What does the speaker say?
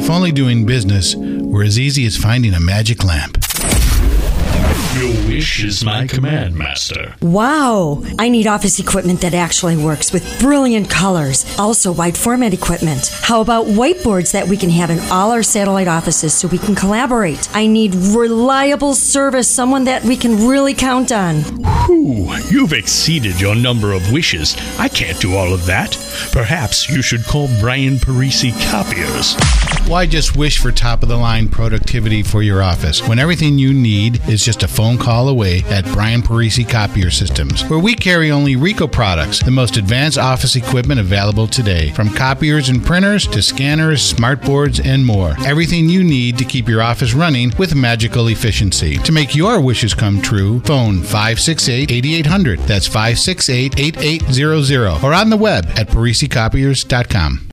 If only doing business were as easy as finding a magic lamp. Your wish is my command, Master. Wow! I need office equipment that actually works with brilliant colors. Also, wide format equipment. How about whiteboards that we can have in all our satellite offices so we can collaborate? I need reliable service, someone that we can really count on. Ooh, you've exceeded your number of wishes. I can't do all of that. Perhaps you should call Brian Parisi Copiers. Why just wish for top-of-the-line productivity for your office when everything you need is just a phone call away at Brian Parisi Copier Systems, where we carry only Ricoh products, the most advanced office equipment available today, from copiers and printers to scanners, smartboards, and more. Everything you need to keep your office running with magical efficiency. To make your wishes come true, phone 568-8800. That's 568-8800. Or on the web at ParisiCopiers.com.